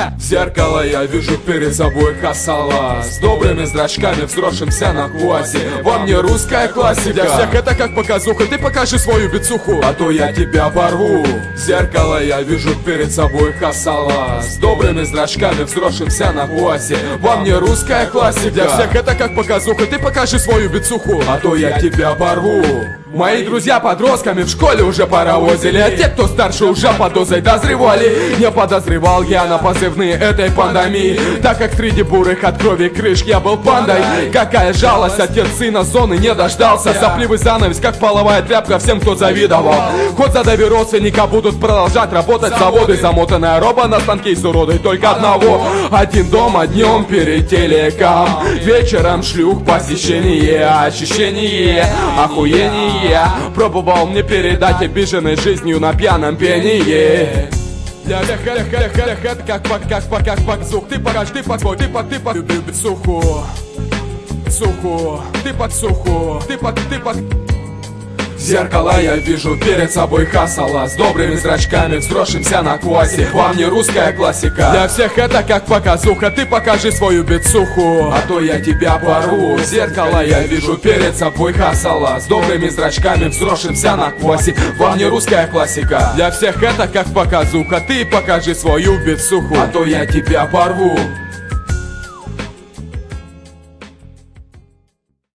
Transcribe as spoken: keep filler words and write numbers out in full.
В зеркало я вижу перед собой хасала с добрыми зрачками, взросшимся на квасе. Во мне русская классика. Для всех это как показуха, ты покажи свою бицуху, а то я тебя порву. В зеркало я вижу перед собой хасала с добрыми зрачками, взросшимся на квасе. Во мне русская классика. Для всех это как показуха, ты покажи свою бицуху, а то я тебя порву. Мои друзья подростками в школе уже паровозили, а те, кто старше, уже под дозой дозревали. Не подозревал я на позывные этой пандемии, так как среди бурых от крови крыш я был пандой. Какая жалость, отец сына зоны не дождался. Сопливый занавес, как половая тряпка всем, кто завидовал. Хоть задави родственника, будут продолжать работать заводы. Замотанная роба на станке с уродой только одного. Один дома днем перед телеком, вечером шлюх посещение, ощущение, охуение. Пробовал мне передать обиженной жизнью на пьяном пении. Для всех это как пак, как пак, как пак, сух. Ты покаж, ты пак, ты пак, ты пак, люби суху, суху, ты пак, суху, ты пак, ты пак. В зеркало я вижу перед собой хасала с добрыми зрачками, взросшимся на квасе. Во мне русская классика. Для всех это как показуха, ты покажи свою бицуху, а то я тебя порву. В зеркало я вижу перед собой хасала с добрыми зрачками, взросшимся на квасе. Во мне русская классика. Для всех это как показуха, ты покажи свою бицуху, а то я тебя порву.